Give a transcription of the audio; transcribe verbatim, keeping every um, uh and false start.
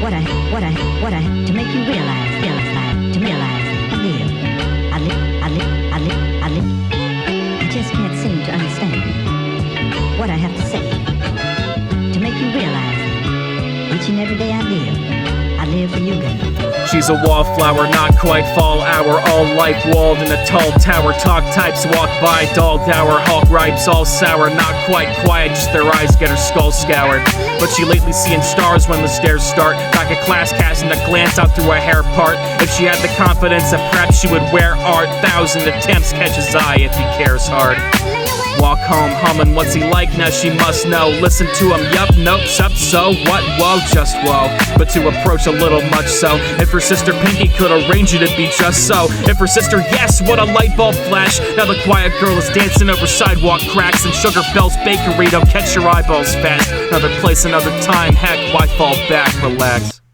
what I, what I, what I, to make you realize, realize, to realize, I live, I live, I live, I live, I live. I just can't seem to understand what I have to say to make you realize each and every day I live, I live for you, girl. She's a wallflower, not quite fall hour. All life walled in a tall tower. Talk types walk by, doll dower. Hulk ripes all sour, not quite quiet, just their eyes get her skull scoured. But she lately seeing stars when the stairs start. Back at class, casting a glance out through her hair part. If she had the confidence that perhaps she would wear art, thousand attempts catch his eye if he cares hard. Walk home humming, what's he like now she must know. Listen to him, yup, nope, sup, so what, whoa, just whoa. But to approach a little much so. If her sister Pinky could arrange it, it'd be just so. If her sister, yes, what a light bulb flash. Now the quiet girl is dancing over sidewalk cracks. And Sugar Bell's Bakery, don't catch your eyeballs fast. Another place, another time, heck, why fall back, relax.